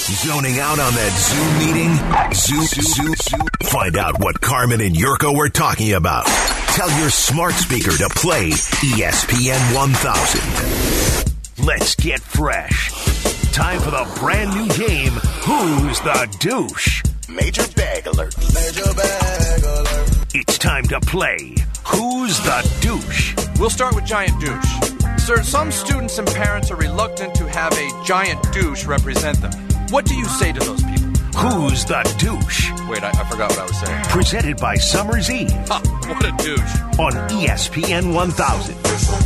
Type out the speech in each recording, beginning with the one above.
Zoning out on that Zoom meeting? Zoom. Find out what Carmen and Yurko were talking about. Tell your smart speaker to play ESPN 1000. Let's get fresh. Time for the brand new game, Who's the Douche? Major bag alert. It's time to play Who's the Douche? We'll start with giant douche. Sir, some students and parents are reluctant to have a giant douche represent them. What do you say to those people? Who's the Douche? Wait, I forgot what I was saying. Presented by Summer's Eve Ha, what a douche. on ESPN 1000.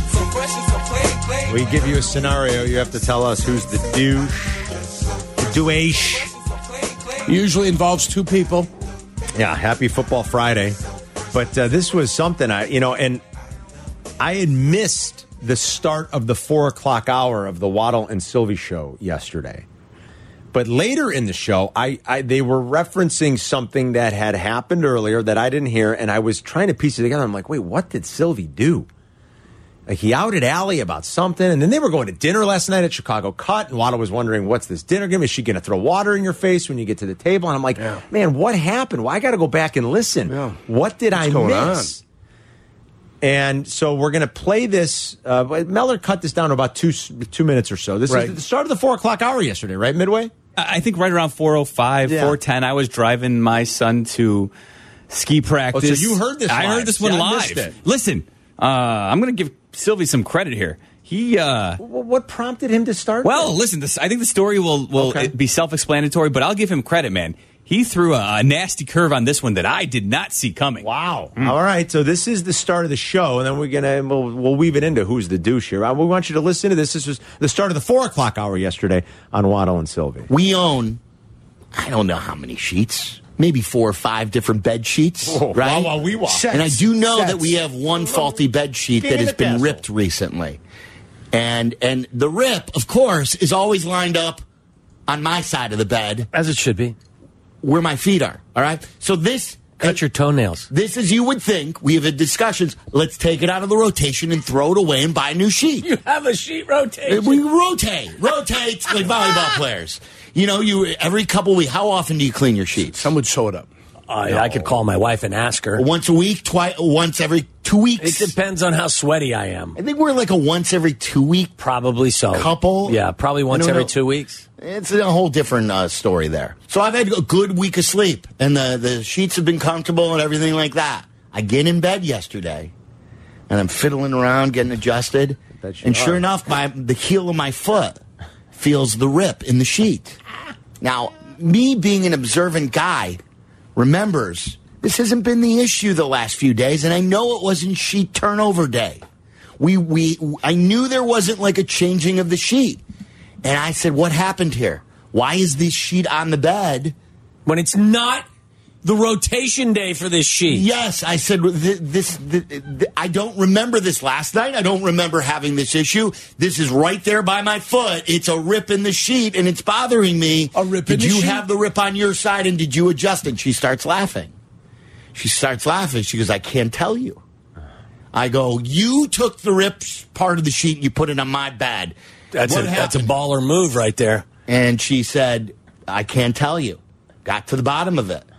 We give you a scenario. You have to tell us who's the douche. The douche. Usually involves two people. Yeah, happy Football Friday. But this was something and I had missed the start of the 4 o'clock hour of the Waddle and Sylvie show yesterday. But later in the show, they were referencing something that had happened earlier that I didn't hear, and I was trying to piece it together. I'm like, wait, what did Sylvie do? Like, he outed Allie about something, and then they were going to dinner last night at Chicago Cut, and Waddle was wondering, what's this dinner game? Is she going to throw water in your face when you get to the table? And I'm like, man, what happened? Well, I got to go back and listen. Yeah. What did I miss? And so we're going to play this. Mellor cut this down to about two minutes or so. This is the start of the 4 o'clock hour yesterday, right? Midway? I think right around 4:05, 4:10, I was driving my son to ski practice. Oh, so you heard this live. I heard this one live. Listen, I'm going to give Sylvie some credit here. What prompted him to start? Well, listen, I think the story will be self-explanatory, but I'll give him credit, man. He threw a nasty curve on this one that I did not see coming. Wow. All right, so this is the start of the show, and then we'll weave it into Who's the Douche here. We want you to listen to this. This was the start of the 4 o'clock hour yesterday on Waddle and Sylvie. We own, I don't know how many sheets, maybe 4 or 5 different bed sheets, right? Wow, we walk. And I do know that we have one faulty bed sheet that has been ripped recently. And the rip, of course, is always lined up on my side of the bed. As it should be. Where my feet are, all right? So this... Cut your toenails. This is, you would think, we have had discussions, let's take it out of the rotation and throw it away and buy a new sheet. You have a sheet rotation. We rotate like volleyball players. You every couple weeks, how often do you clean your sheets? Some would sew it up. I could call my wife and ask her. Once a week, once every 2 weeks? It depends on how sweaty I am. I think we're like a once every 2 week. Probably so. Couple? Yeah, probably once every 2 weeks. It's a whole different story there. So I've had a good week of sleep, and the sheets have been comfortable and everything like that. I get in bed yesterday, and I'm fiddling around, getting adjusted, and sure enough, the heel of my foot feels the rip in the sheet. Now, me being an observant guy remembers this hasn't been the issue the last few days, and I know it wasn't sheet turnover day. I knew there wasn't like a changing of the sheet. And I said, what happened here? Why is this sheet on the bed? When it's not the rotation day for this sheet. Yes, I said, I don't remember this last night. I don't remember having this issue. This is right there by my foot. It's a rip in the sheet, and it's bothering me. A rip in the sheet? Did you have the rip on your side, and did you adjust it? She starts laughing. She goes, I can't tell you. I go, you took the rip part of the sheet and you put it on my bed. That's a baller move right there. And she said, I can't tell you. Got to the bottom of it.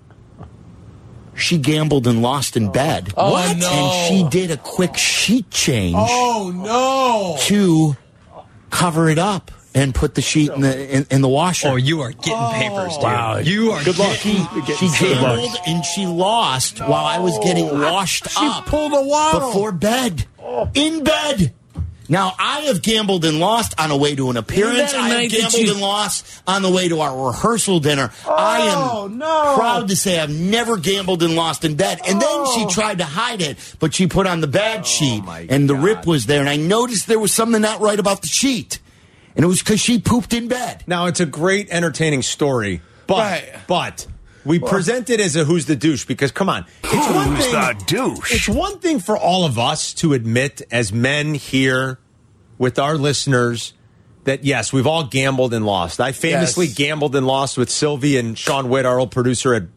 She gambled and lost in bed. Oh, what? No. And she did a quick sheet change. Oh, no. To cover it up and put the sheet in the washer. Oh, you are getting papers, dude. Wow. You are good luck. She gambled and she lost while I was getting washed up. She pulled a Waddle. Before bed. In bed. Now, I have gambled and lost on the way to an appearance. I have gambled and lost on the way to our rehearsal dinner. I am proud to say I've never gambled and lost in bed. And then she tried to hide it, but she put on the bad sheet, and the rip was there. And I noticed there was something not right about the sheet. And it was because she pooped in bed. Now, it's a great, entertaining story, but we present it as a Who's the Douche because, come on. Who's the Douche? It's one thing for all of us to admit as men here with our listeners that, yes, we've all gambled and lost. I famously gambled and lost with Sylvie and Sean Witt, our old producer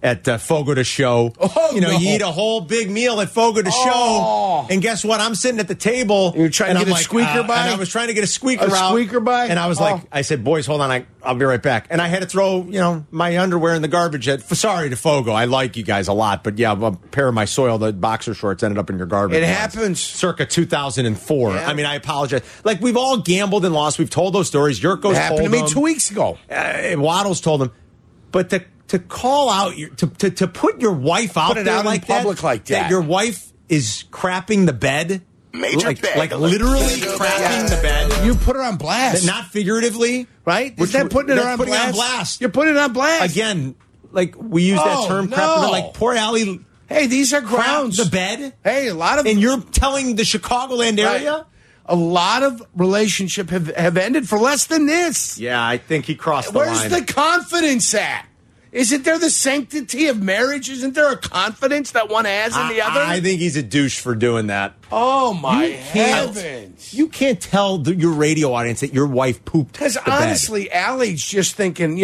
at Fogo de Show. Oh, you know, no. you eat a whole big meal at Fogo de Show, and guess what? I'm sitting at the table. You're trying to and get I'm a squeaker by? And I was trying to get a squeaker A out. squeaker by? And I was like, I said, boys, hold on, I'll be right back. And I had to throw, my underwear in the garbage. Sorry to Fogo, I like you guys a lot, but yeah, a pair of my soiled boxer shorts ended up in your garbage. It once. happens. Circa 2004. Yeah. I mean, I apologize. Like, we've all gambled and lost. We've told those stories. Yurko's It happened told to me them. 2 weeks ago. Waddle's told them. But to call out, to put your wife out Put it there out in like public that, like that. your wife is crapping the bed. Major like bag alert. literally crapping the bed. You put her on blast. Not figuratively. right? Which Is that putting that's her on putting blast? on blast. You're putting it on blast. Again, like we use that Oh, term, no. crapping, like poor Allie Hey, these are crapped grounds. the bed. Hey, a lot of And you're telling the Chicagoland area? Right. A lot of relationships have ended for less than this. Yeah, I think he crossed the Where's line. the confidence at? Isn't there the sanctity of marriage? Isn't there a confidence that one has in the other? I think he's a douche for doing that. Oh, my You can't- heavens. You can't tell your radio audience that your wife pooped Because the bed. honestly, Allie's just thinking,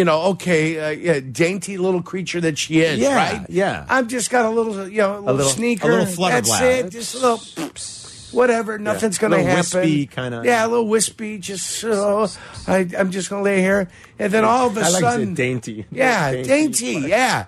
dainty little creature that she is, Yeah, right? yeah. I've just got a little, little sneaker. a little flutter That's glass. it. Just a little, whatever. Nothing's going to Little happen. wispy kinda. Yeah, a little wispy. Just, I'm just going to lay here. And then all of a I like to sudden. say dainty. Yeah, Dainty. dainty, yeah.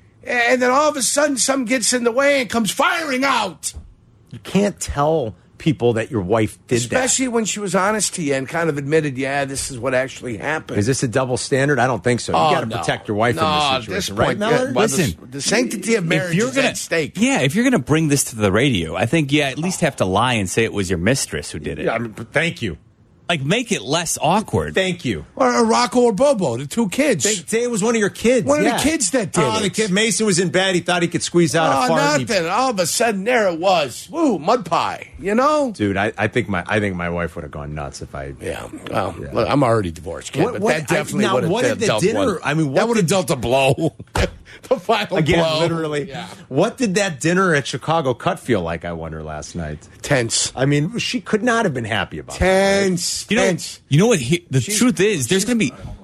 And then all of a sudden, something gets in the way and comes firing out. You can't tell people that your wife did Especially when she was honest to you and kind of admitted, yeah, this is what actually happened. that. Is this a double standard? I don't think so. You got to no. protect your wife No, in at this this situation, point, right, Miller? yeah, well, Listen, the sanctity of marriage is at stake. Yeah, if you're going to bring this to the radio, I think you at least have to lie and say it was your mistress who did it. Yeah, thank you. Like, make it less awkward. Thank you. Or Rocco or Bobo, the two kids. Say it was one of your kids. One of the yeah. kids that did the it. kid Mason was in bed. He thought he could squeeze out a fart. and he- nothing. All of a sudden, there it was. Woo, mud pie. Dude, I think my wife would have gone nuts if I. Yeah. Well, look, I'm already divorced, kid, but that definitely now, would have what did the dealt dinner? one. I mean, what that would have did- dealt a blow. The final Again, blow. literally. Yeah. What did that dinner at Chicago Cut feel like? I wonder last night. Tense. I mean, she could not have been happy about it. Tense. Tense. You know what? The truth is, there's going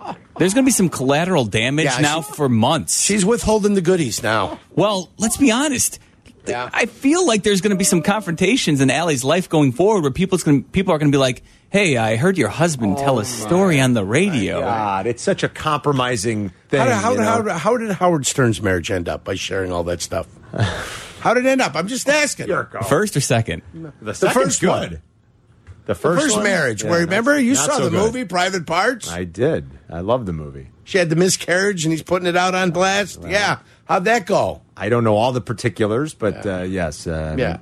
to be some collateral damage Yeah, now for months. She's withholding the goodies now. Well, let's be honest. Yeah. I feel like there's going to be some confrontations in Allie's life going forward where people are going to be like, "Hey, I heard your husband tell a story on the radio." God, it's such a compromising thing. How did Howard Stern's marriage end up by sharing all that stuff? How did it end up? I'm just asking. First or second? The second's first good. one. The The first, first one? marriage. Yeah, where remember you not saw so the good. movie Private Parts? I did. I love the movie. She had the miscarriage and he's putting it out on blast. Yeah. How'd that go? I don't know all the particulars, but yes. Yeah.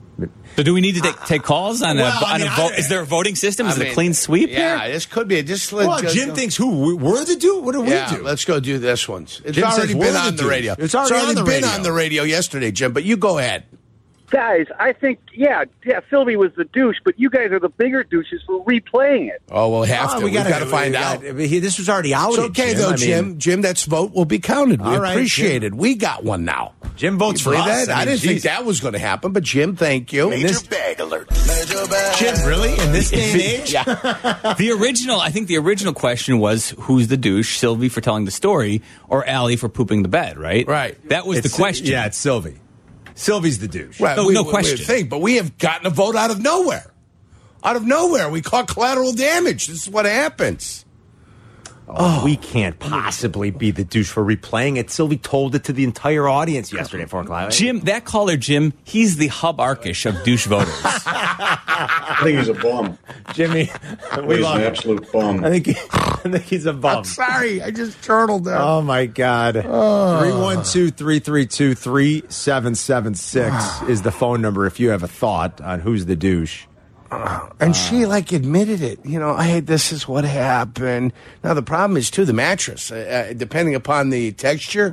So do we need to take calls on Well, a vote? Is there a voting system? Is it a clean sweep Yeah, here? this could be. Just Well, Jim thinks who? We're the dude? What do Yeah, we do? let's go do this one. It's Jim already says been we're the on the dudes. radio. It's already on the been radio. on the radio yesterday, Jim, but you go ahead. Guys, I think, Sylvie was the douche, but you guys are the bigger douches for replaying it. Oh, we'll have to. We We've got to find out. This was already out. It's okay, though, Jim. Jim, that vote will be counted. We All right, appreciate Jim. it. We got one now. Jim votes You for believe us. that? I didn't think that was going to happen, but Jim, thank you. Major bag alert. Jim, really? In this day and age? I think the original question was who's the douche, Sylvie for telling the story or Allie for pooping the bed, right? Right. That was the question. Yeah, it's Sylvie. Sylvie's the douche. Right, No question. We think, but we have gotten a vote out of nowhere. Out of nowhere. We caught collateral damage. This is what happens. We can't possibly be the douche for replaying it. Sylvie told it to the entire audience yesterday at 4 o'clock. Jim, that caller, Jim, he's the Hub Arkish of douche voters. I think he's a bum. Jimmy, we He's love an him. absolute bum. I think he's a bum. I'm sorry. I just turtled there. Oh, my God. 312-332-3776 is the phone number if you have a thought on who's the douche. And she admitted it. Hey, this is what happened. Now the problem is too the mattress. Depending upon the texture,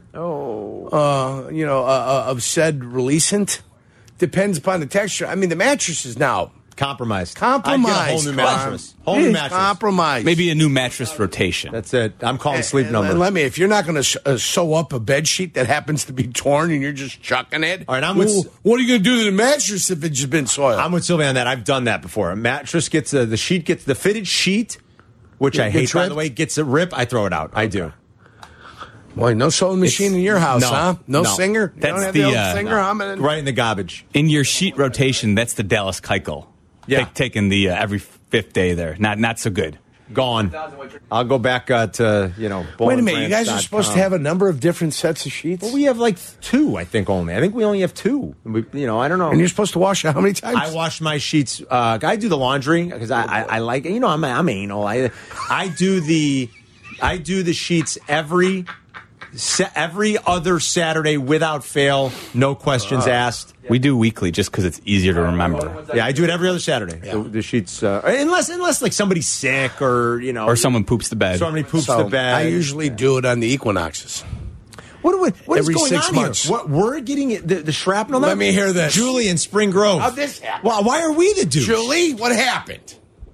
of said releasant, depends upon the texture. I mean, the mattress is now Compromised. compromised. I'd get a whole new mattress. Whole new mattress. Compromised. Maybe a new mattress rotation. That's it. I'm calling sleep number. And let me, if you're not going to sew up a bed sheet that happens to be torn and you're just chucking it, All right, I'm with- what are you going to do to the mattress if it's just been soiled? I'm with Sylvia on that. I've done that before. A mattress gets the sheet gets the fitted sheet, which I hate, by ripped? the way, gets a rip. I throw it out. I do. Boy, no sewing machine in your house, huh? No singer? You That's don't have the, the old singer humming? Right in the garbage. In your sheet rotation, that's the Dallas Keuchel. Yeah. Taking the every fifth day there. Not so good. Gone. I'll go back to, Wait a minute. You guys are supposed to have a number of different sets of sheets? Well, we have like 2, I think, only. I think we only have 2. I don't know. And you're supposed to wash it how many times? I wash my sheets. I do the laundry because I like it. I'm anal. I do the sheets every other Saturday without fail, no questions asked. We do weekly just because it's easier to remember. Yeah, I do it every other Saturday. Yeah. The sheets, unless like somebody's sick or or someone poops the bed. Somebody poops the bed. I usually do it on the equinoxes. What is every going 6 on months. here? We're getting the shrapnel. Let me hear this. Julie in Spring Grove. How'd this happen? Well, why are we the douche? Julie, what happened?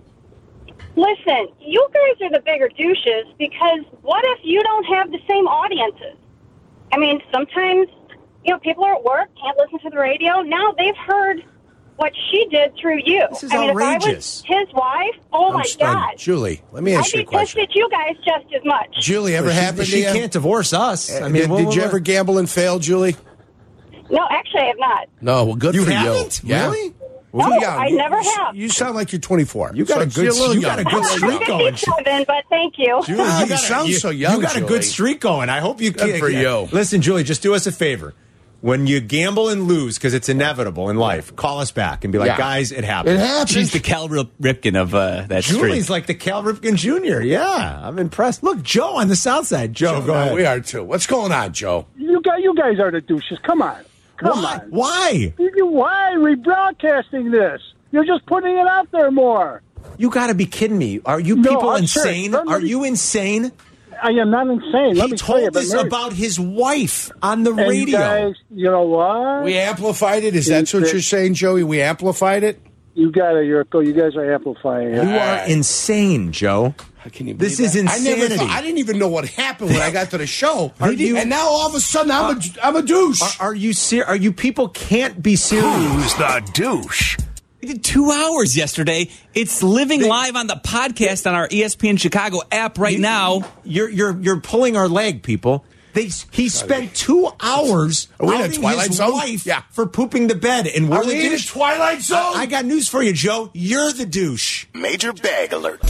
Listen, you guys are the bigger douches because what if you don't have the same audiences? I mean, sometimes, people are at work, can't listen to the radio. Now they've heard what she did through you. This is If outrageous. I was his wife, my God. Julie, let me ask you a I'd be question. pissed at you guys just as much. Julie, ever happened to She you? can't divorce us. Did you ever gamble and fail, Julie? No, actually I have not. No, well, good You for haven't? you. Yeah. Really? No, I never have. You sound like you're 24. You got a good streak going. 57, but thank you. Julie, you sound so young, You got a Julie. good streak going. I hope you Good for you. Listen, Julie, just do us a favor. When you gamble and lose, because it's inevitable in life, call us back and be like, guys, it happened. It happened. She's the Cal Ripken of that Julie's streak. like the Cal Ripken Jr. Yeah, I'm impressed. Look, Joe on the south side. Joe, go ahead. We are too. What's going on, Joe? You guys are the douches. Come on. Come Why? on. Why? Why are we broadcasting this? You're just putting it out there more. You got to be kidding me. Are you No, people I'm insane? serious. Are you insane? I am not insane. Let He me tell you, told us about his wife on the and radio. Guys, you know what? We amplified it? Is that what you're saying, Joey? We amplified it? You got it, Yurko. You guys are amplifying it. You are insane, Joe. How can you This believe is that? insanity. I didn't even know what happened when I got to the show. you- and now all of a sudden I'm a douche. Are you serious? Are you people can't be serious? Who's the douche? We did 2 hours yesterday. It's living live on the podcast on our ESPN Chicago app right now. You're pulling our leg, people. He spent 2 hours Are we in a outing Twilight his Zone? wife Yeah. for pooping the bed, and we're Are the we in a douche. Twilight Zone? I got news for you, Joe. You're the douche. Major bag alert.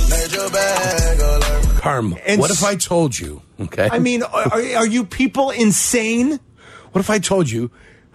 Carm, And what if I told you, okay? I mean, are you people insane? What if I told you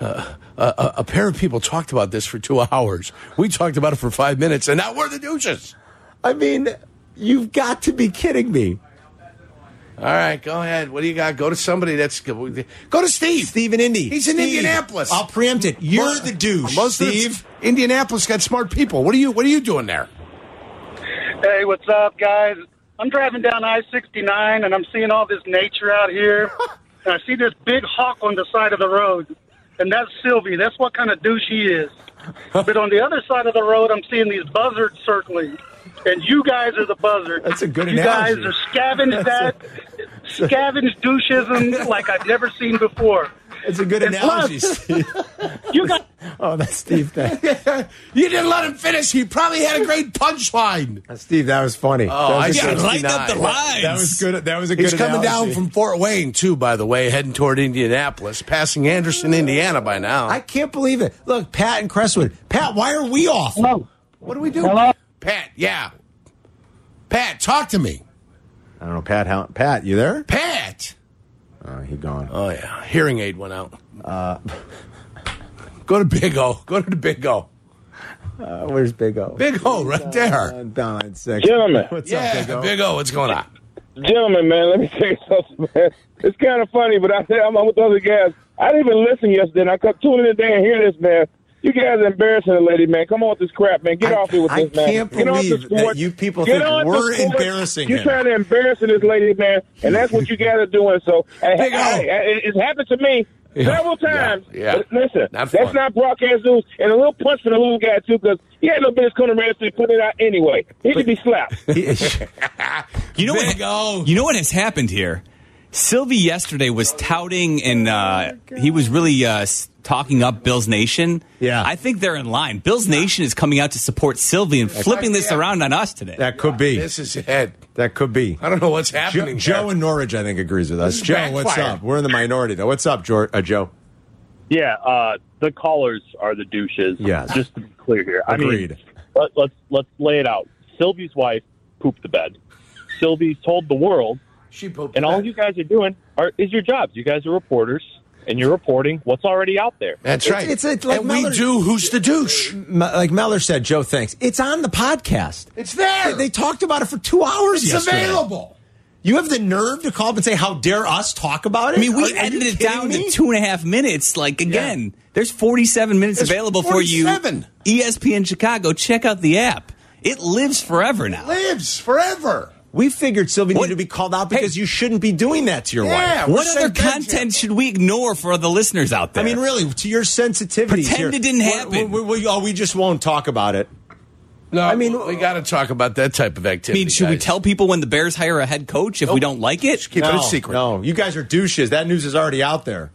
a pair of people talked about this for 2 hours? We talked about it for 5 minutes, and now we're the douches. I mean, you've got to be kidding me. All right, go ahead. What do you got? Go to somebody that's go to Steve. Steve in Indy. He's in Steve, Indianapolis. I'll preempt it. You're the douche, Most of Steve. Indianapolis got smart people. What are you doing there? Hey, what's up, guys? I'm driving down I-69, and I'm seeing all this nature out here. And I see this big hawk on the side of the road. And that's Sylvie. That's what kind of douche he is. But on the other side of the road, I'm seeing these buzzards circling. And you guys are the buzzards. That's a good you analogy. You guys are scavenged doucheism like I've never seen before. It's a good And analogy, plus, Steve. You got Oh, that's Steve. You didn't let him finish. He probably had a great punchline. Steve, that was funny. I Yeah, see. lighten up the lines. That was good. That was a good He's coming analogy. down from Fort Wayne, too, by the way, heading toward Indianapolis, passing Anderson, Indiana by now. I can't believe it. Look, Pat and Crestwood. Pat, why are we off? Hello. What do we do? Hello? Pat, yeah. Pat, talk to me. I don't know, Pat. Pat, you there? Pat. He gone. Oh, yeah. Hearing aid went out. Go to Big O. Go to the Big O. Where's Big O? Big O, right there. Down at 6. Gentlemen. What's Yeah, up, Big O? Big O, what's going on? Gentlemen, man, let me tell you something, man. It's kind of funny, but I'm with other guys. I didn't even listen yesterday, and I kept tuning in today and hear this, man. You guys are embarrassing the lady, man. Come on with this crap, man. Get off here with this, man. I can't Get off the believe sport. that you people Get think on the we're sport. embarrassing You're him. trying to embarrass this lady, man, and that's what you guys are doing. So, Big O. it's happened to me several times. Yeah. But listen, Not that's fun. not broadcast news. And a little punch for the little guy, too, because he had no business coming to Redstone put it out anyway. He should be slapped. You know Big O. You know what has happened here? Sylvie yesterday was touting and he was really talking up Bills Nation. Yeah. I think they're in line. Bills Nation is coming out to support Sylvie and flipping this around on us today. That could be. This is it. That could be. I don't know what's happening. Joe in Norwich, I think, agrees with us. This is Joe, what's backfired. up? We're in the minority, though. What's up, Joe? Yeah, the callers are the douches. Yes. Just to be clear here. Agreed. I mean, let's lay it out. Sylvie's wife pooped the bed. Sylvie told the world. She pooped and the all bed. you guys are doing is your jobs. You guys are reporters, and you're reporting what's already out there. That's right. It's like and we do Who's the Douche? Like Meller said, Joe, thanks. It's on the podcast. It's there. They talked about it for 2 hours It's yesterday. available. You have the nerve to call up and say, how dare us talk about it? I mean, we Are edited you it kidding down me? to 2.5 minutes. Like, again, there's 47 minutes There's available 47. for you. ESPN Chicago, check out the app. It lives forever now. Lives forever. We figured Sylvie needed to be called out because you shouldn't be doing that to your wife. What other content should we ignore for the listeners out there? I mean, really, to your sensitivities. Pretend it didn't happen. We just won't talk about it. No, I mean, we got to talk about that type of I activity. mean, should we guys. tell people when the Bears hire a head coach if we don't like it? Just keep it a secret. No, you guys are douches. That news is already out there.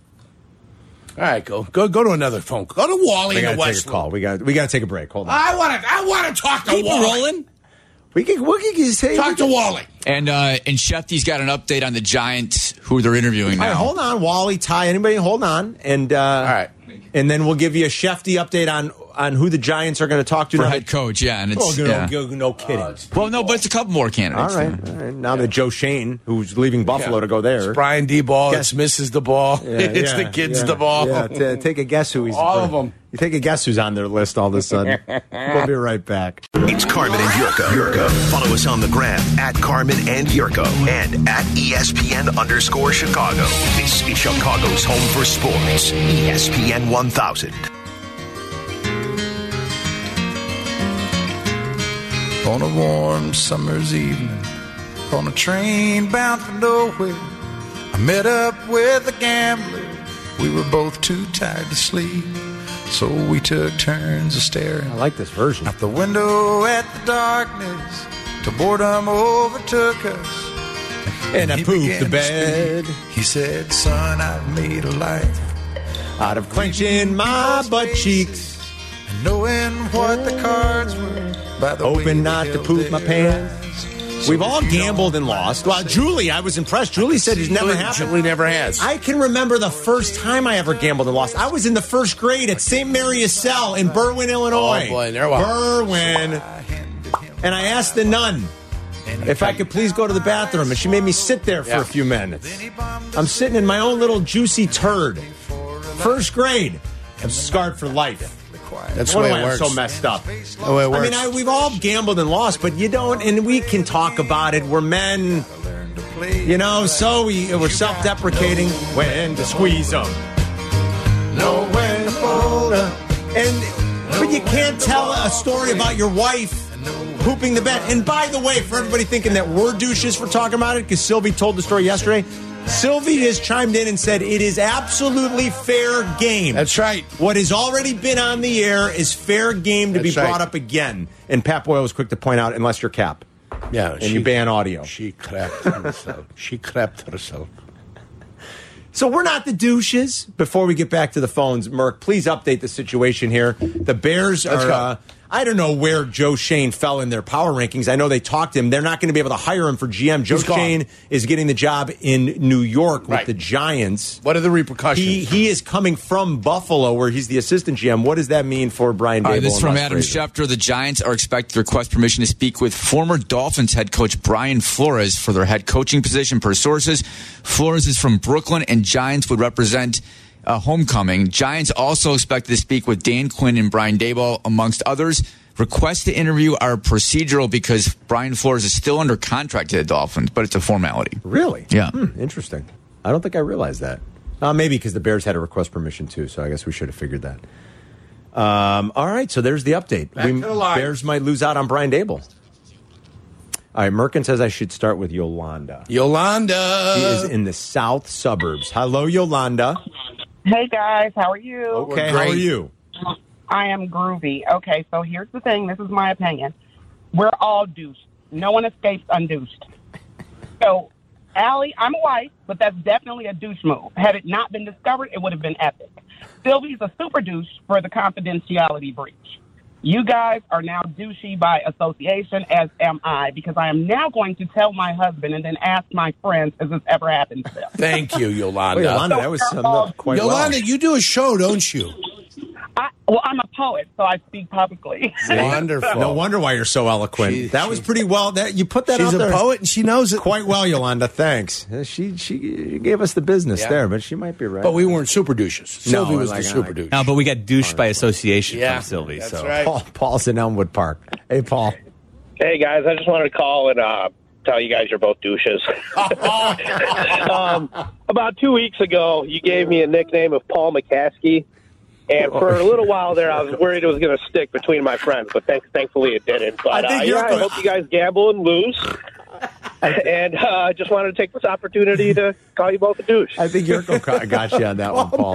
All right, go to another phone. Go to Wally We in got the to take West. a call. We got to take a break. Hold on. I want to talk to Keep it Wally. rolling. We can say Talk to Wally. And Shefty's got an update on the Giants who they're interviewing All now. right, hold on, Wally, Ty, anybody, hold on, and All right. and then we'll give you a Shefty update on who the Giants are going to talk to For now. head coach, yeah. And it's, No kidding. well, no, but it's a couple more All candidates. right. Now that Joe Shane, who's leaving Buffalo to go there. It's Brian D. Ball. Guess- It's Mrs. the Ball. It's the kids the ball. Yeah, take a guess who he's. All of them. You take a guess who's on their list all of a sudden. We'll be right back. It's Carmen and Yurko. Follow us on the gram at Carmen and Yurko and at ESPN_Chicago. This is Chicago's home for sports. ESPN 1000. On a warm summer's evening, on a train bound for nowhere, I met up with a gambler. We were both too tired to sleep, so we took turns of staring. I like this version. Out the window at the darkness, till boredom overtook us. And I he pooped began the to bed. speak. He said, "Son, I've made a life Out of clenching my butt cheeks. and knowing what the cards were by the way Hoping they not to held poop my their pants." eyes. We've So all if you gambled don't and lost. Well, Julie, I was impressed. Julie said it's never happened. Julie never has. I can remember the first time I ever gambled and lost. I was in the first grade at St. Mary Cell in Berwyn, Illinois. Oh, boy, there was. Berwyn. And I asked the nun if I could please go to the bathroom, and she made me sit there for a few minutes. I'm sitting in my own little juicy turd. First grade. I'm scarred for life. That's the What way am it I works. so messed up? That's the way it works. I mean, we've all gambled and lost, but you don't, and we can talk about it. We're men, you know, so we're self-deprecating. When to squeeze them. Know when to fold them. But you can't tell a story about your wife pooping the bed. And by the way, for everybody thinking that we're douches for talking about it, because Sylvie told the story yesterday, Sylvie has chimed in and said it is absolutely fair game. That's right. What has already been on the air is fair game to be That's right. brought up again. And Pat Boyle was quick to point out, unless you're Cap. Yeah, And you ban audio. She crapped herself. She crapped herself. So we're not the douches. Before we get back to the phones, Merck, please update the situation here. The Bears Let's go. are... I don't know where Joe Shane fell in their power rankings. I know they talked to him. They're not going to be able to hire him for GM. Joe He's gone. Shane is getting the job in New York with Right. the Giants. What are the repercussions? He is coming from Buffalo, where he's the assistant GM. What does that mean for Brian Daboll? This is and from Russ Adam Frazier? Schefter. The Giants are expected to request permission to speak with former Dolphins head coach Brian Flores for their head coaching position, per sources. Flores is from Brooklyn, and Giants would represent homecoming. Giants also expected to speak with Dan Quinn and Brian Daboll, amongst others. Requests to interview are procedural because Brian Flores is still under contract to the Dolphins, but it's a formality. Really? Yeah. Interesting. I don't think I realized that. Maybe because the Bears had to request permission too, so I guess we should have figured that. All right, so there's the update. Back to the line. Bears might lose out on Brian Daboll. All right, Merkin says I should start with Yolanda. Yolanda. She is in the south suburbs. Hello, Yolanda. Hey guys, how are you? Okay, how are you? I am groovy. Okay, so here's the thing. This is my opinion. We're all deuced. No one escapes undeuced. So Allie, I'm a wife, but that's definitely a douche move. Had it not been discovered, it would have been epic. Sylvie's a super douche for the confidentiality breach. You guys are now douchey by association, as am I, because I am now going to tell my husband and then ask my friends if this ever happened to them. Thank you, Yolanda. Well, Yolanda, that was summed up quite Yolanda, well. you do a show, don't you? I'm a poet, so I speak publicly. Wonderful. No wonder why you're so eloquent. That was pretty well. That you put that She's out there. a poet, and she knows it quite well, Yolanda. Thanks. She gave us the business Yeah. there, but she might be right. But we weren't super douches. Sylvie was the super douche. No, but we got douched by association Yeah, from Sylvie. that's So right. Paul's in Elmwood Park. Hey, Paul. Hey, guys, I just wanted to call and tell you guys you're both douches. About 2 weeks ago, you gave me a nickname of Paul McCaskey. And for a little while there, I was worried it was going to stick between my friends, but thankfully it didn't. But I hope you guys gamble and lose. And I just wanted to take this opportunity to call you both a douche. I think Yurko got you on that one, Paul.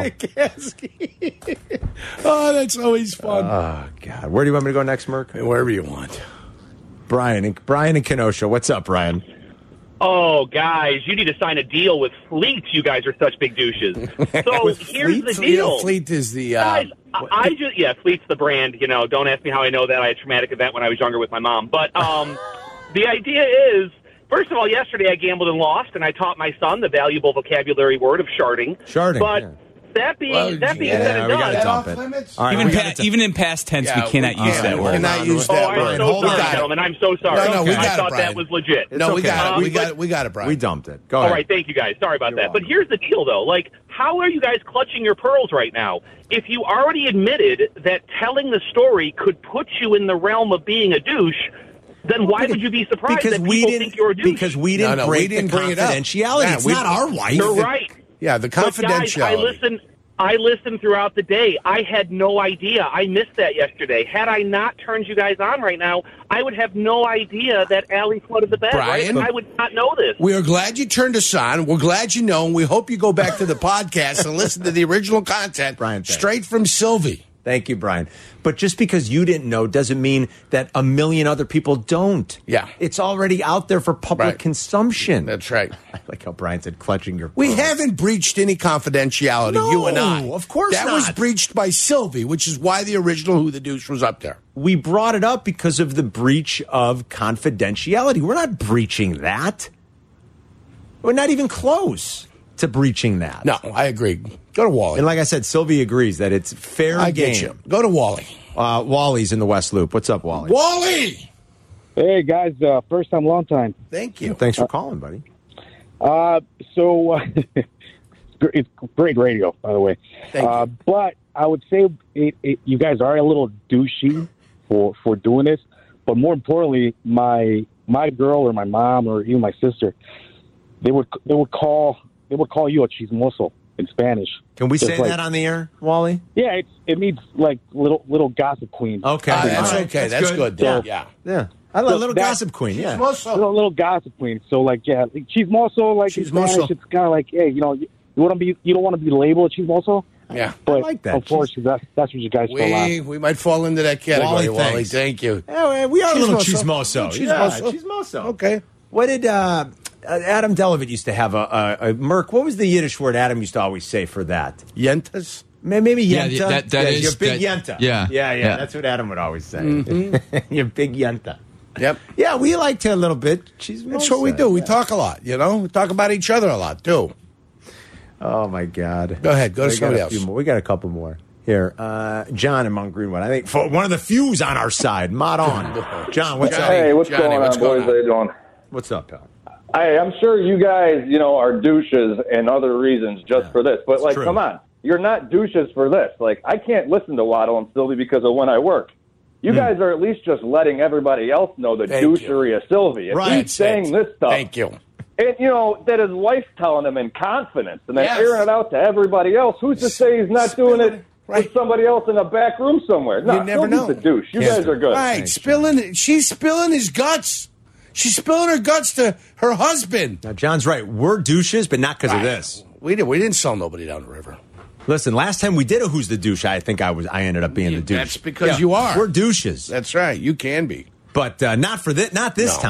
Oh, that's always fun. Oh, God. Where do you want me to go next, Merc? Wherever you want. Brian in Kenosha. What's up, Brian? Oh, guys, you need to sign a deal with Fleet. You guys are such big douches. So here's the deal. Fleet is the... Guys, Fleet's the brand. You know, don't ask me how I know that. I had a traumatic event when I was younger with my mom. But the idea is, first of all, yesterday I gambled and lost, and I taught my son the valuable vocabulary word of sharding. Sharding, But yeah. that being said and we got to done... dump it. All right, even in past tense, we cannot use that word. Cannot use that I'm word. so sorry, gentlemen. I'm so sorry. No, we got I it, thought Brian. that was legit. No, we got Um, it. We got it, Brian. We dumped it. Go All ahead. right, thank you guys. Sorry about that. But here's the deal, though. Like, how are you guys clutching your pearls right now? If you already admitted that telling the story could put you in the realm of being a douche, then why would you be surprised that people think you're a douche? Because we didn't break the confidentiality. Yeah, it's not our wife. You're right. Yeah, the But guys, confidentiality. I listened throughout the day. I had no idea. I missed that yesterday. Had I not turned you guys on right now, I would have no idea that Allie flooded the bed, right? Brian? I would not know this. We are glad you turned us on. We're glad you know, and we hope you go back to the podcast and listen to the original content straight from Sylvie. Thank you, Brian. But just because you didn't know doesn't mean that a million other people don't. Yeah. It's already out there for public consumption. That's right. I like how Brian said clutching your We pearls. haven't breached any confidentiality, you and I. of course that was not. breached by Sylvie, which is why the original Who the Douche was up there. We brought it up because of the breach of confidentiality. We're not breaching that. We're not even close to breaching that. No, I agree. Go to Wally. And like I said, Sylvie agrees that it's fair I game. get you. Go to Wally. Wally's in the West Loop. What's up, Wally? Wally! Hey, guys. First time, long time. Thank you. Thanks for calling, buddy. It's great radio, by the way. But I would say you guys are a little douchey for doing this. But more importantly, my girl or my mom or even my sister, they would call you a chismoso in Spanish. Can we Just say like- that on the air, Wally? Yeah, it means like little gossip queen. Okay. That's All right. okay. That's good. So- Yeah. I like So a little that- gossip queen, yeah. Little gossip queen. So like chismoso, like in Chismoso. Spanish, it's kind of like, hey, you don't want to be labeled chismoso. Yeah. But like that. unfortunately, that's what you guys fell out. We might fall into that category, Wally, Wally. thanks. Thank you. Yeah, we are a little Chismoso. chismoso. Yeah, chismoso. Okay. What did Adam Delavitt used to have a Merc? What was the Yiddish word Adam used to always say for that? Yentas? Maybe Yeah, yenta. that is- your big that- yenta. yeah, yeah. yeah. That's what Adam would always say. Mm-hmm. Your big yenta. Yep. Yeah, we liked her a little bit. That's what we do. We talk a lot, you know? We talk about each other a lot, too. Oh my God! Go ahead. Go to We got somebody a else. few more. We got a couple more here. John in Mount Greenwood. I think for one of the fews on our side. Mod on. John, what's up? Hey, what's Johnny, going what's on, going boys? on? How you doing? What's up, pal? I'm sure you guys, are douches and other reasons just for this. But, true. come on. You're not douches for this. Like, I can't listen to Waddle and Sylvie because of when I work. You guys are at least just letting everybody else know the Thank douchery of Sylvie. If Right. he's saying this stuff, Thank you. and, that his wife's telling him in confidence and then Yes. airing it out to everybody else, who's to say he's not doing it Right. with somebody else in a back room somewhere? No, You never Sylvie's know. a douche. You guys are good. Right. She's spilling his guts. She's spilling her guts to her husband. Now, John's right. We're douches, but not because of this. We didn't sell nobody down the river. Listen, last time we did a Who's the Douche, I think I ended up being the douche. That's because you are. We're douches. That's right. You can be. But not for this. Not this time.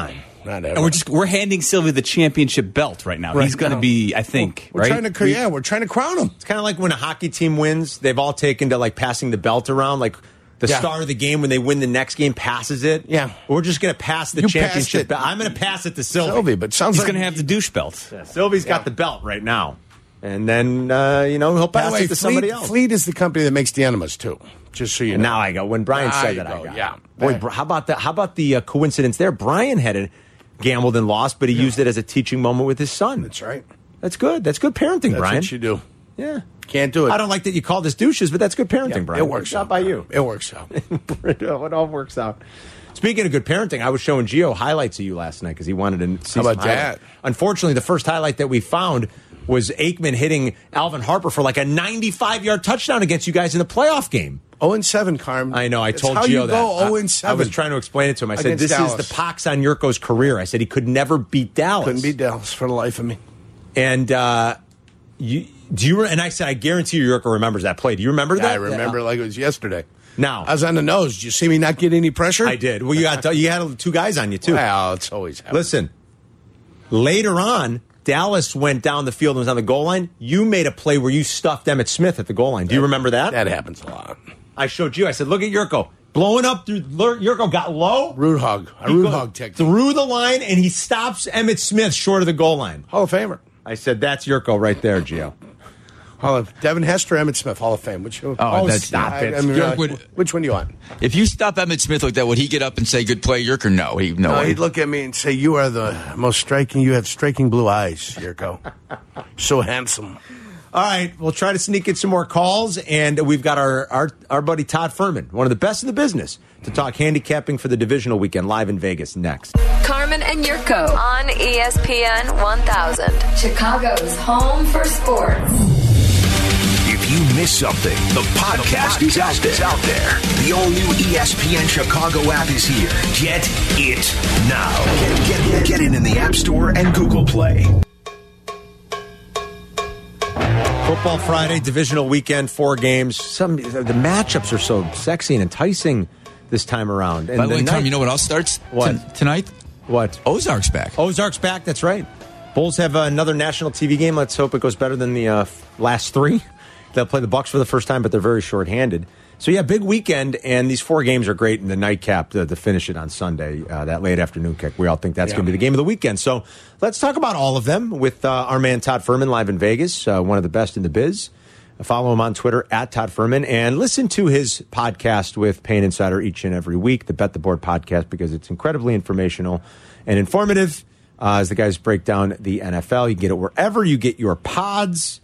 not ever. And we're handing Sylvie the championship belt right now. He's going to be, I think, we're right? We're trying to crown him. It's kind of like when a hockey team wins, they've all taken to like passing the belt around, like the star of the game when they win the next game passes it. Yeah. We're just going to pass the championship belt. I'm going to pass it to Sylvie. But he's going to have the douche belt. Yeah, Sylvie's got the belt right now. And then, he'll pass it to somebody else. Fleet is the company that makes the enemas, too. Just so you know. Now I go. When Brian said that, I got. Yeah. Boy, how about the coincidence there? Brian had gambled and lost, but he used it as a teaching moment with his son. That's right. That's good. That's good parenting, That's Brian. what you do. Yeah. Can't do it. I don't like that you call this douches, but that's good parenting, Brian. It works out. by you. It works out. It all works out. Speaking of good parenting, I was showing Gio highlights of you last night because he wanted to see How about some highlights. that? Unfortunately, the first highlight that we found was Aikman hitting Alvin Harper for like a 95-yard touchdown against you guys in the playoff game. 0-7, Carm. I know. I That's told how Gio you that. go 0-7. I was trying to explain it to him. I said, Against this Dallas. is the pox on Yurko's career. I said he could never beat Dallas. Couldn't beat Dallas for the life of me. And and I said, I guarantee you Yurko remembers that play. Do you remember that? I remember like it was yesterday. Now, I was on the nose. Did you see me not get any pressure? I did. Well, you had two guys on you, too. Well, it's always happened. Listen, later on, Dallas went down the field and was on the goal line. You made a play where you stuffed Emmitt Smith at the goal line. Do you remember that? That happens a lot. I showed you. I said, look at Yurko. Blowing up through. Yurko got low. Root hug. A root hug technique. Through the line, and he stops Emmitt Smith short of the goal line. Hall of Famer. I said, that's Yurko right there, Gio. Devin Hester, Emmitt Smith, Hall of Fame. Which one do you want? If you stop Emmitt Smith like that, would he get up and say, good play, Yurko? No. He'd look at me and say, you are the most striking. You have striking blue eyes, Yurko. So handsome. All right, we'll try to sneak in some more calls, and we've got our buddy Todd Furman, one of the best in the business, to talk handicapping for the divisional weekend live in Vegas next. Carmen and Yurko on ESPN 1000, Chicago's home for sports. If you miss something, the podcast is out there. The all-new ESPN Chicago app is here. Get it now. Get it in the App Store and Google Play. Football Friday, divisional weekend, 4 games. The matchups are so sexy and enticing this time around. And by the way, Tom, you know what else starts tonight? What? Ozark's back. Ozark's back, that's right. Bulls have another national TV game. Let's hope it goes better than the last 3. They'll play the Bucks for the first time, but they're very short-handed. So, yeah, big weekend, and these 4 games are great in the nightcap to finish it on Sunday, that late afternoon kick. We all think that's going to be the game of the weekend. So let's talk about all of them with our man Todd Furman live in Vegas, one of the best in the biz. Follow him on Twitter, @Todd Furman, and listen to his podcast with Payne Insider each and every week, the Bet the Board podcast, because it's incredibly informational and informative as the guys break down the NFL. You can get it wherever you get your pods.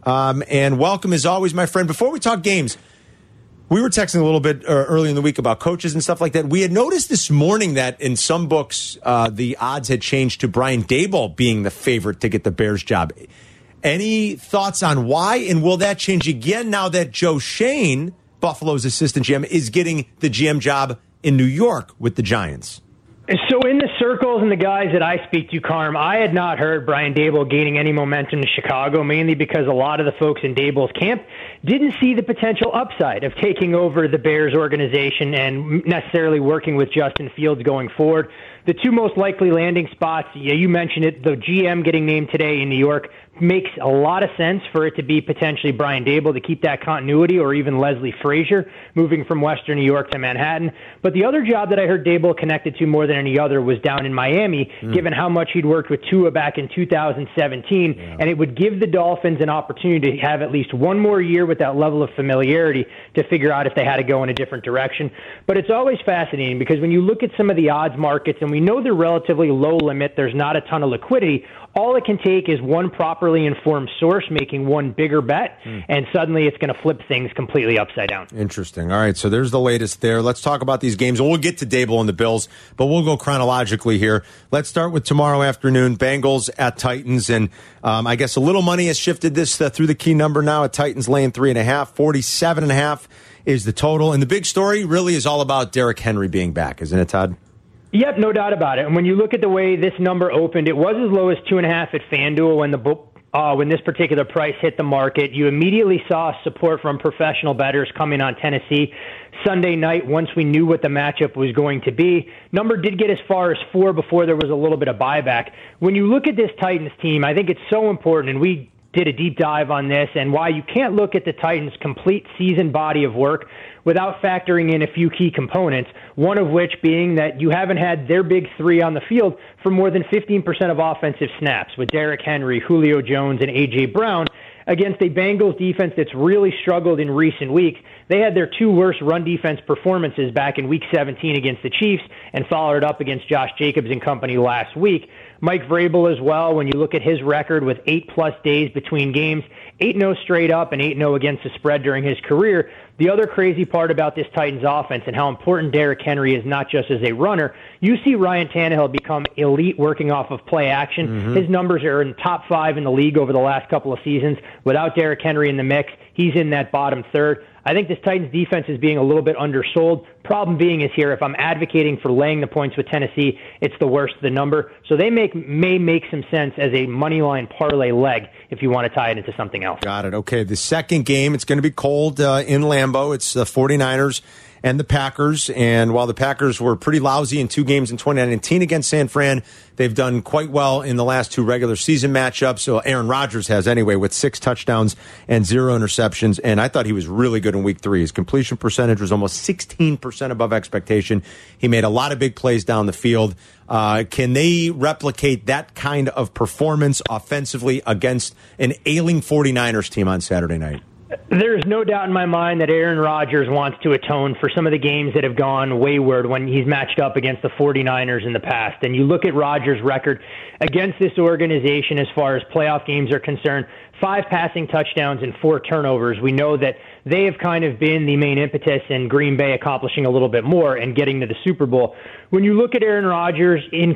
And welcome, as always, my friend. Before we talk games, we were texting a little bit early in the week about coaches and stuff like that. We had noticed this morning that in some books, the odds had changed to Brian Daboll being the favorite to get the Bears job. Any thoughts on why? And will that change again now that Joe Shane, Buffalo's assistant GM, is getting the GM job in New York with the Giants? So in the circles and the guys that I speak to, Carm, I had not heard Brian Daboll gaining any momentum in Chicago, mainly because a lot of the folks in Daboll's camp didn't see the potential upside of taking over the Bears organization and necessarily working with Justin Fields going forward. The 2 most likely landing spots, you mentioned it, the GM getting named today in New York makes a lot of sense for it to be potentially Brian Daboll to keep that continuity, or even Leslie Frazier moving from Western New York to Manhattan. But the other job that I heard Daboll connected to more than any other was down in Miami, given how much he'd worked with Tua back in 2017, and it would give the Dolphins an opportunity to have at least one more year with that level of familiarity to figure out if they had to go in a different direction. But it's always fascinating because when you look at some of the odds markets, and we know they're relatively low limit, there's not a ton of liquidity, all it can take is one properly informed source making one bigger bet, and suddenly it's going to flip things completely upside down. Interesting. All right, so there's the latest there. Let's talk about these games. We'll get to Daboll and the Bills, but we'll go chronologically here. Let's start with tomorrow afternoon, Bengals at Titans, and I guess a little money has shifted this through the key number now at Titans laying 3.5, 47.5 is the total, and the big story really is all about Derrick Henry being back, isn't it, Todd? Yep, no doubt about it. And when you look at the way this number opened, it was as low as 2.5 at FanDuel when the when this particular price hit the market. You immediately saw support from professional bettors coming on Tennessee Sunday night once we knew what the matchup was going to be. Number did get as far as 4 before there was a little bit of buyback. When you look at this Titans team, I think it's so important, and we did a deep dive on this, and why you can't look at the Titans' complete season body of work without factoring in a few key components, one of which being that you haven't had their big three on the field for more than 15% of offensive snaps, with Derrick Henry, Julio Jones, and A.J. Brown, against a Bengals defense that's really struggled in recent weeks. They had their 2 worst run defense performances back in Week 17 against the Chiefs and followed it up against Josh Jacobs and company last week. Mike Vrabel as well, when you look at his record with 8+ days between games, 8-0 straight up and 8-0 against the spread during his career. The other crazy part about this Titans offense and how important Derrick Henry is not just as a runner, you see Ryan Tannehill become elite working off of play action. Mm-hmm. His numbers are in top 5 in the league over the last couple of seasons. Without Derrick Henry in the mix, he's in that bottom third. I think this Titans defense is being a little bit undersold. Problem being is here, if I'm advocating for laying the points with Tennessee, it's the worst of the number. So they may make some sense as a money line parlay leg if you want to tie it into something else. Got it. Okay, the second game, it's going to be cold in Lambeau. It's the 49ers and the Packers. And while the Packers were pretty lousy in 2 games in 2019 against San Fran, they've done quite well in the last 2 regular season matchups. So Aaron Rodgers has anyway, with 6 touchdowns and 0 interceptions. And I thought he was really good in Week 3. His completion percentage was almost 16% above expectation. He made a lot of big plays down the field. Can they replicate that kind of performance offensively against an ailing 49ers team on Saturday night? There's no doubt in my mind that Aaron Rodgers wants to atone for some of the games that have gone wayward when he's matched up against the 49ers in the past. And you look at Rodgers' record against this organization as far as playoff games are concerned, 5 passing touchdowns and 4 turnovers. We know that they have kind of been the main impetus in Green Bay accomplishing a little bit more and getting to the Super Bowl. When you look at Aaron Rodgers in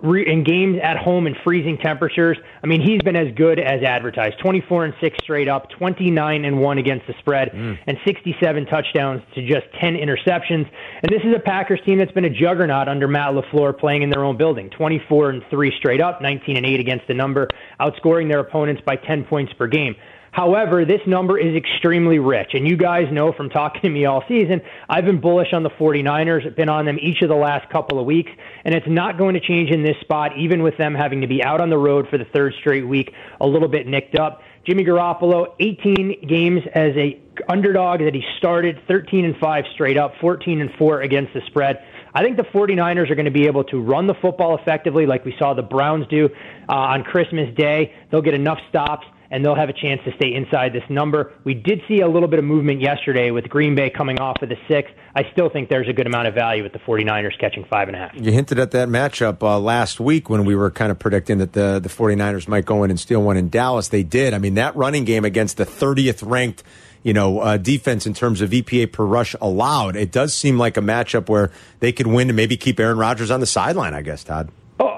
games at home in freezing temperatures, I mean, he's been as good as advertised. 24-6 straight up, 29-1 against the spread, and 67 touchdowns to just 10 interceptions. And this is a Packers team that's been a juggernaut under Matt LaFleur playing in their own building. 24-3 straight up, 19-8 against the number, outscoring their opponents by 10 points per game. However, this number is extremely rich, and you guys know from talking to me all season, I've been bullish on the 49ers, been on them each of the last couple of weeks, and it's not going to change in this spot, even with them having to be out on the road for the 3rd straight week, a little bit nicked up. Jimmy Garoppolo, 18 games as a underdog that he started, 13-5 straight up, 14-4 against the spread. I think the 49ers are going to be able to run the football effectively like we saw the Browns do on Christmas Day. They'll get enough stops, and they'll have a chance to stay inside this number. We did see a little bit of movement yesterday with Green Bay coming off of the 6. I still think there's a good amount of value with the 49ers catching 5.5. You hinted at that matchup last week when we were kind of predicting that the 49ers might go in and steal one in Dallas. They did. I mean, that running game against the 30th ranked defense in terms of EPA per rush allowed, it does seem like a matchup where they could win and maybe keep Aaron Rodgers on the sideline, I guess, Todd.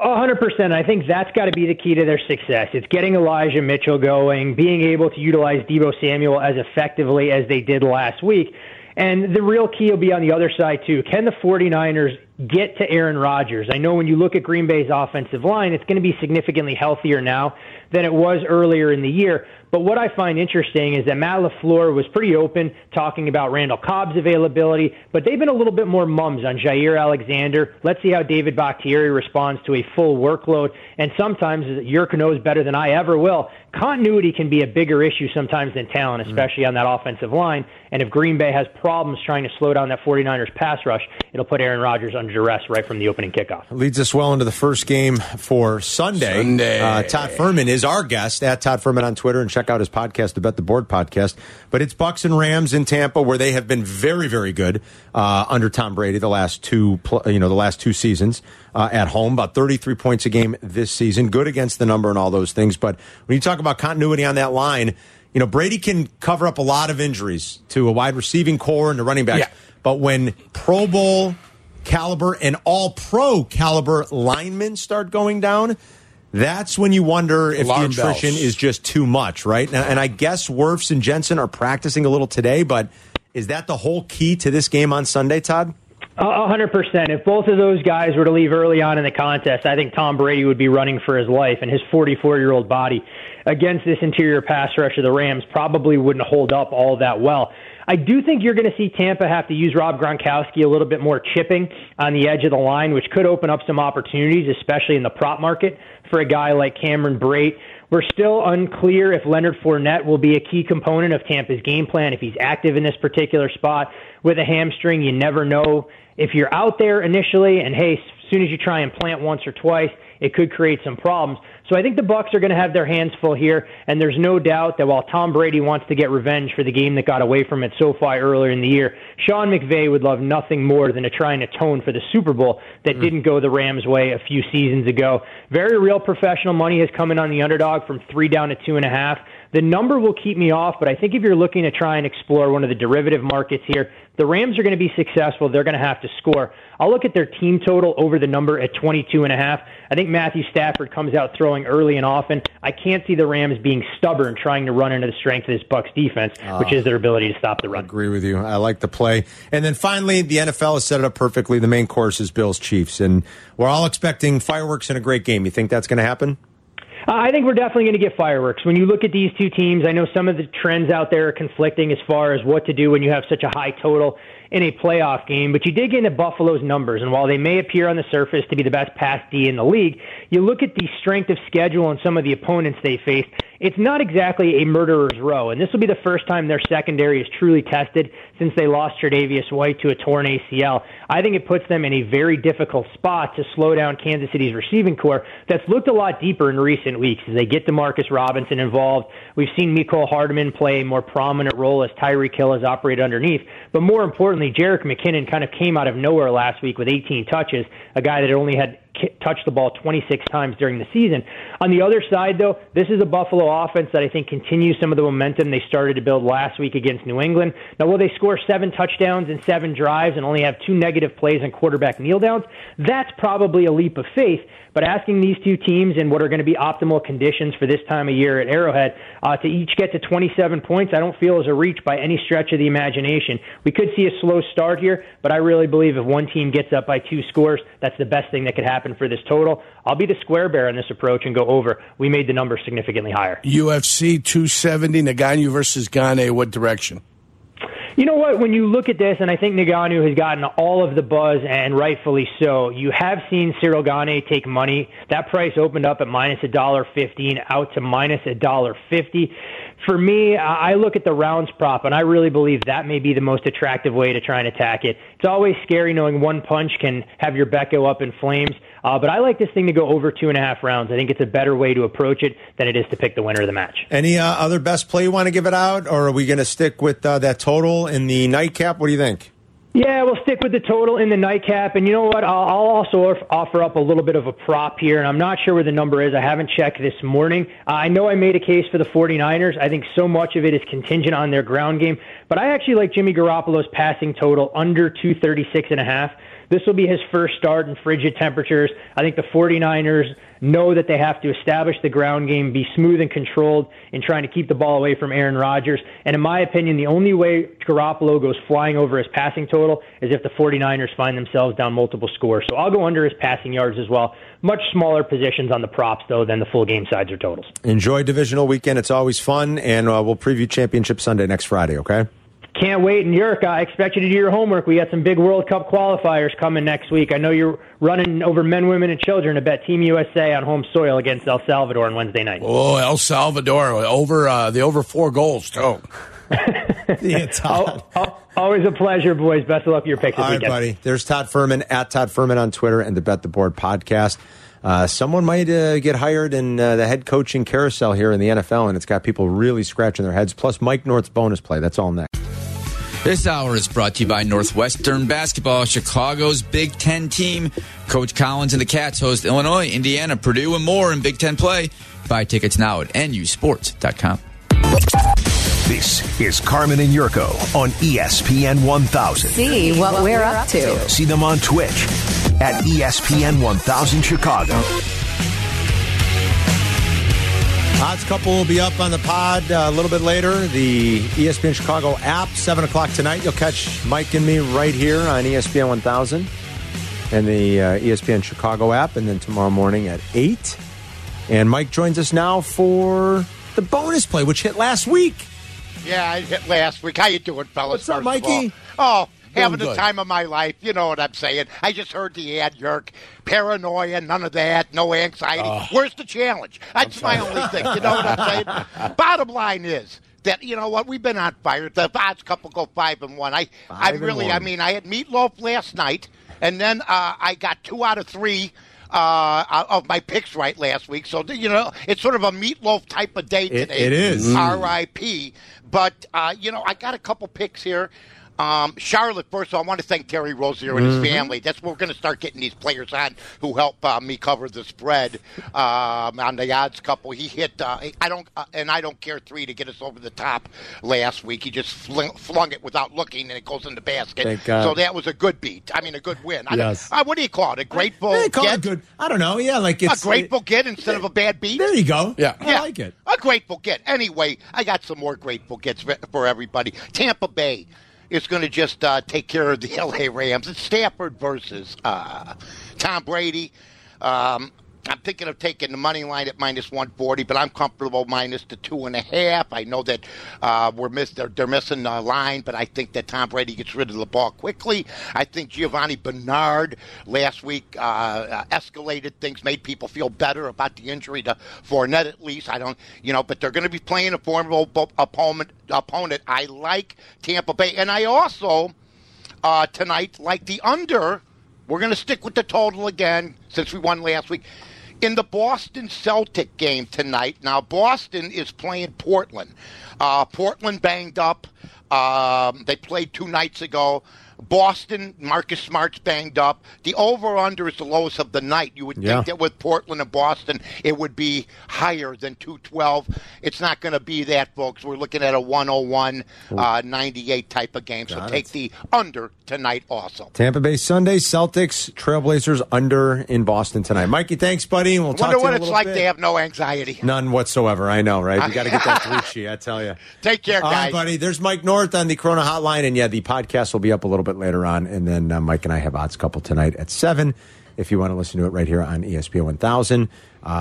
100%. I think that's got to be the key to their success. It's getting Elijah Mitchell going, being able to utilize Deebo Samuel as effectively as they did last week. And the real key will be on the other side, too. Can the 49ers get to Aaron Rodgers? I know when you look at Green Bay's offensive line, it's going to be significantly healthier now than it was earlier in the year. But what I find interesting is that Matt LaFleur was pretty open talking about Randall Cobb's availability, but they've been a little bit more mums on Jair Alexander. Let's see how David Bakhtiari responds to a full workload. And sometimes, as Yurko knows better than I ever will, continuity can be a bigger issue sometimes than talent, especially on that offensive line. And if Green Bay has problems trying to slow down that 49ers pass rush, it'll put Aaron Rodgers under duress right from the opening kickoff. Leads us well into the first game for Sunday. Todd Furman is our guest, at Todd Furman on Twitter, and check out his podcast, the Bet the Board podcast. But it's Bucs and Rams in Tampa, where they have been very, very good under Tom Brady the last two seasons at home. About 33 points a game this season. Good against the number and all those things. But when you talk about continuity on that line, Brady can cover up a lot of injuries to a wide receiving core and the running backs. Yeah. But when Pro Bowl caliber and all-pro caliber linemen start going down, that's when you wonder if the attrition is just too much, right? And I guess Wirfs and Jensen are practicing a little today, but is that the whole key to this game on Sunday, Todd? 100%. If both of those guys were to leave early on in the contest, I think Tom Brady would be running for his life, and his 44-year-old body against this interior pass rush of the Rams probably wouldn't hold up all that well. I do think you're going to see Tampa have to use Rob Gronkowski a little bit more chipping on the edge of the line, which could open up some opportunities, especially in the prop market for a guy like Cameron Brate. We're still unclear if Leonard Fournette will be a key component of Tampa's game plan, if he's active in this particular spot. With a hamstring, you never know if you're out there initially, and hey, as soon as you try and plant once or twice, it could create some problems. So I think the Bucs are going to have their hands full here, and there's no doubt that while Tom Brady wants to get revenge for the game that got away from it so far earlier in the year, Sean McVay would love nothing more than to try and atone for the Super Bowl that didn't go the Rams' way a few seasons ago. Very real professional money has come in on the underdog from 3 down to 2.5. The number will keep me off, but I think if you're looking to try and explore one of the derivative markets here, the Rams are going to be successful. They're going to have to score. I'll look at their team total over the number at 22.5. I think Matthew Stafford comes out throwing early and often. I can't see the Rams being stubborn trying to run into the strength of this Bucs defense, which is their ability to stop the run. I agree with you. I like the play. And then finally, the NFL has set it up perfectly. The main course is Bills-Chiefs, and we're all expecting fireworks and a great game. You think that's going to happen? I think we're definitely going to get fireworks. When you look at these two teams, I know some of the trends out there are conflicting as far as what to do when you have such a high total in a playoff game, but you dig into Buffalo's numbers, and while they may appear on the surface to be the best pass D in the league, you look at the strength of schedule and some of the opponents they faced, it's not exactly a murderer's row, and this will be the first time their secondary is truly tested since they lost Tre'Davious White to a torn ACL. I think it puts them in a very difficult spot to slow down Kansas City's receiving core that's looked a lot deeper in recent weeks as they get DeMarcus Robinson involved. We've seen Mecole Hardman play a more prominent role as Tyreek Hill has operated underneath, but more importantly, Jerick McKinnon kind of came out of nowhere last week with 18 touches, a guy that only had touched the ball 26 times during the season. On the other side, though, this is a Buffalo offense that I think continues some of the momentum they started to build last week against New England. Now, will they score 7 touchdowns in 7 drives and only have 2 negative plays and quarterback kneel downs? That's probably a leap of faith, but asking these two teams in what are going to be optimal conditions for this time of year at Arrowhead to each get to 27 points, I don't feel is a reach by any stretch of the imagination. We could see a slow start here, but I really believe if one team gets up by 2 scores, that's the best thing that could happen for this total. I'll be the square bear in this approach and go over. We made the number significantly higher. UFC 270, Ngannou versus Gane, what direction? You know what? When you look at this, and I think Ngannou has gotten all of the buzz, and rightfully so, you have seen Cyril Gane take money. That price opened up at minus $1.15, out to minus $1.50. For me, I look at the rounds prop, and I really believe that may be the most attractive way to try and attack it. It's always scary knowing one punch can have your bet go up in flames, but I like this thing to go over 2.5 rounds. I think it's a better way to approach it than it is to pick the winner of the match. Any other best play you want to give it out, or are we going to stick with that total in the nightcap? What do you think? Yeah, we'll stick with the total in the nightcap. And you know what? I'll also offer up a little bit of a prop here, and I'm not sure where the number is. I haven't checked this morning. I know I made a case for the 49ers. I think so much of it is contingent on their ground game, but I actually like Jimmy Garoppolo's passing total under 236.5. This will be his first start in frigid temperatures. I think the 49ers know that they have to establish the ground game, be smooth and controlled in trying to keep the ball away from Aaron Rodgers. And in my opinion, the only way Garoppolo goes flying over his passing total is if the 49ers find themselves down multiple scores. So I'll go under his passing yards as well. Much smaller positions on the props, though, than the full game sides or totals. Enjoy divisional weekend. It's always fun, and we'll preview Championship Sunday next Friday, okay? Can't wait. And Yerk, I expect you to do your homework. We got some big World Cup qualifiers coming next week. I know you're running over men, women, and children to bet Team USA on home soil against El Salvador on Wednesday night. Oh, El Salvador, over 4 goals, too. Always a pleasure, boys. Best of luck with your picks this weekend. All right, buddy. There's Todd Furman, at Todd Furman on Twitter, and the Bet the Board podcast. Someone might get hired in the head coaching carousel here in the NFL, and it's got people really scratching their heads. Plus, Mike North's bonus play. That's all next. This hour is brought to you by Northwestern Basketball, Chicago's Big Ten team. Coach Collins and the Cats host Illinois, Indiana, Purdue, and more in Big Ten play. Buy tickets now at nusports.com. This is Carmen and Yurko on ESPN 1000. See what we're up to. See them on Twitch at ESPN 1000 Chicago. Odds Couple will be up on the pod a little bit later. The ESPN Chicago app, 7 o'clock tonight. You'll catch Mike and me right here on ESPN 1000 and the ESPN Chicago app. And then tomorrow morning at 8, And Mike joins us now for the bonus play, which hit last week. Yeah, I hit last week. How you doing, fellas? What's up, Mikey? Oh, having the good. time of my life. You know what I'm saying. I just heard the ad, Yerk. Paranoia, none of that, no anxiety. Where's the challenge? That's my only thing. You know what I'm saying? Bottom line is that, you know what, we've been on fire. The odds couple go 5-1. I mean, I had meatloaf last night, and then I got 2 out of 3 of my picks right last week. So, you know, it's sort of a meatloaf type of day today. It is. R.I.P. But, you know, I got a couple picks here. Charlotte, first of all, I want to thank Terry Rozier and his family. That's where we're going to start getting these players on who help me cover the spread on the odds couple. He hit, I don't care 3 to get us over the top last week. He just flung it without looking, and it goes in the basket. Thank God. So that was a good beat. I mean, a good win. Yes. What do you call it? A grateful They call get? it good. I don't know. Yeah, like it's A grateful get instead of a bad beat? There you go. Yeah. I like it. A grateful get. Anyway, I got some more grateful gets for everybody. Tampa Bay is going to just take care of the L.A. Rams. It's Stafford versus Tom Brady. I'm thinking of taking the money line at minus 140, but I'm comfortable minus the 2.5. I know that they're missing the line, but I think that Tom Brady gets rid of the ball quickly. I think Giovanni Bernard last week escalated things, made people feel better about the injury to Fournette at least. But they're going to be playing a formidable opponent. I like Tampa Bay, and I also tonight like the under. We're going to stick with the total again since we won last week. In the Boston Celtic game tonight, now Boston is playing Portland. Portland banged up. They played 2 nights ago. Boston, Marcus Smart's banged up. The over-under is the lowest of the night. You would think that with Portland and Boston, it would be higher than 212. It's not going to be that, folks. We're looking at a 101, 98 type of game. So take the under tonight also. Tampa Bay Sunday, Celtics, Trailblazers under in Boston tonight. Mikey, thanks, buddy. We'll talk to you in a what it's little like bit. to have no anxiety. None whatsoever. I know, right? You got to get that 3 sheet, I tell you. Take care, guys. All right, buddy. There's Mike North on the Corona Hotline, and the podcast will be up a little bit later on, and then Mike and I have Odds Couple tonight at 7 if you want to listen to it right here on ESPN 1000.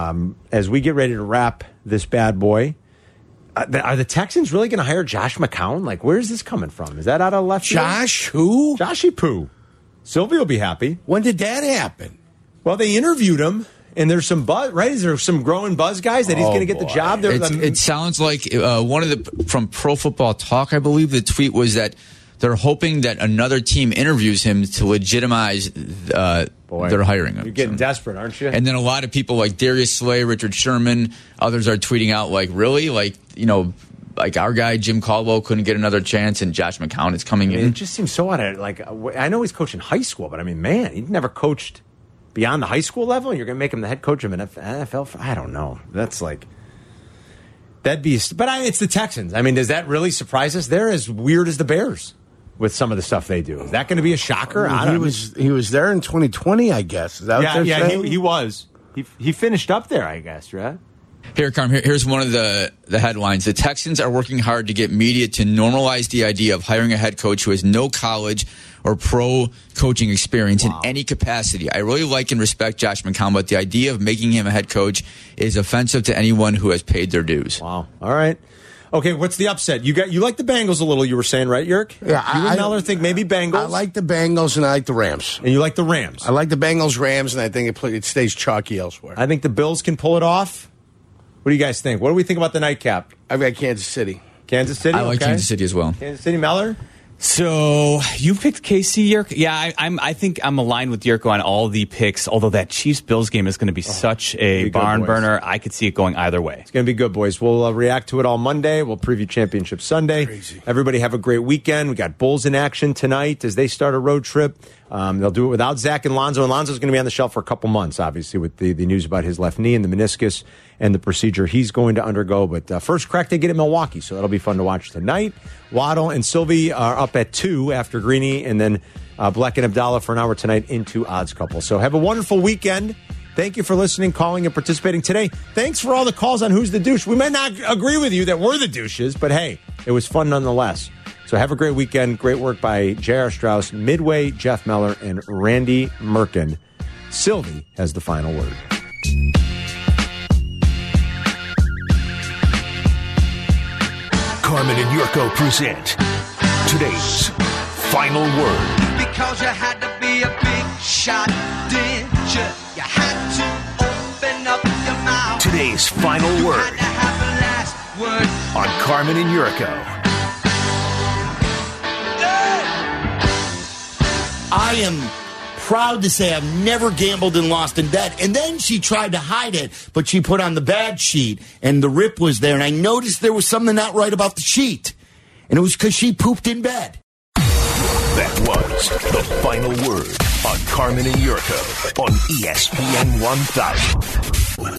As we get ready to wrap this bad boy, are the Texans really going to hire Josh McCown? Like, where is this coming from? Is that out of left field? Josh who? Joshy Poo. Sylvia will be happy. When did that happen? Well, they interviewed him, and there's some buzz, right? Is there some growing buzz, guys, that he's going to get the job? It sounds like one of the, from Pro Football Talk, I believe, the tweet was that they're hoping that another team interviews him to legitimize their hiring him. You're getting desperate, aren't you? And then a lot of people like Darius Slay, Richard Sherman, others are tweeting out like, really? Like, like our guy Jim Caldwell couldn't get another chance, and Josh McCown is coming in. It just seems so odd. Like, I know he's coaching high school, but I mean, man, he never coached beyond the high school level, and you're going to make him the head coach of an NFL? I don't know. That's like... But it's the Texans. I mean, does that really surprise us? They're as weird as the Bears with some of the stuff they do. Is that going to be a shocker? He was there in 2020, I guess. Is that what they're saying? He was. He finished up there, I guess, right? Here, Carm, here's one of the headlines. The Texans are working hard to get media to normalize the idea of hiring a head coach who has no college or pro coaching experience in any capacity. I really like and respect Josh McCown, but the idea of making him a head coach is offensive to anyone who has paid their dues. Wow. All right. Okay, what's the upset? You like the Bengals a little, you were saying, right, Yerk? Yeah. You and Meller think maybe Bengals? I like the Bengals and I like the Rams. And you like the Rams? I like the Bengals, Rams, and I think it stays chalky elsewhere. I think the Bills can pull it off. What do you guys think? What do we think about the nightcap? I've got Kansas City. Kansas City? I like Kansas City as well. Kansas City, Meller? So you picked KC, Yerk? Yeah, I think I'm aligned with Yerko on all the picks, although that Chiefs-Bills game is going to be such a barn burner. I could see it going either way. It's going to be good, boys. We'll react to it all Monday. We'll preview Championship Sunday. Crazy. Everybody have a great weekend. We got Bulls in action tonight as they start a road trip. They'll do it without Zach and Lonzo. And Lonzo's going to be on the shelf for a couple months, obviously, with the news about his left knee and the meniscus and the procedure he's going to undergo. But first crack they get at Milwaukee, so that'll be fun to watch tonight. Waddle and Sylvie are up at 2 after Greeny, and then Black and Abdallah for an hour tonight into Odds Couple. So have a wonderful weekend. Thank you for listening, calling, and participating today. Thanks for all the calls on Who's the Douche. We might not agree with you that we're the douches, but hey, it was fun nonetheless. So have a great weekend. Great work by J.R. Strauss, Midway, Jeff Meller, and Randy Merkin. Sylvie has the final word. Carmen and Yurko present today's final word. Because you had to be a big shot, didn't you? You had to open up your mouth. Today's final word. Had to have the last word. On Carmen and Yurko. I am proud to say I've never gambled and lost in bed. And then she tried to hide it, but she put on the bad sheet, and the rip was there. And I noticed there was something not right about the sheet. And it was because she pooped in bed. That was the final word on Carmen and Yurko on ESPN 1000.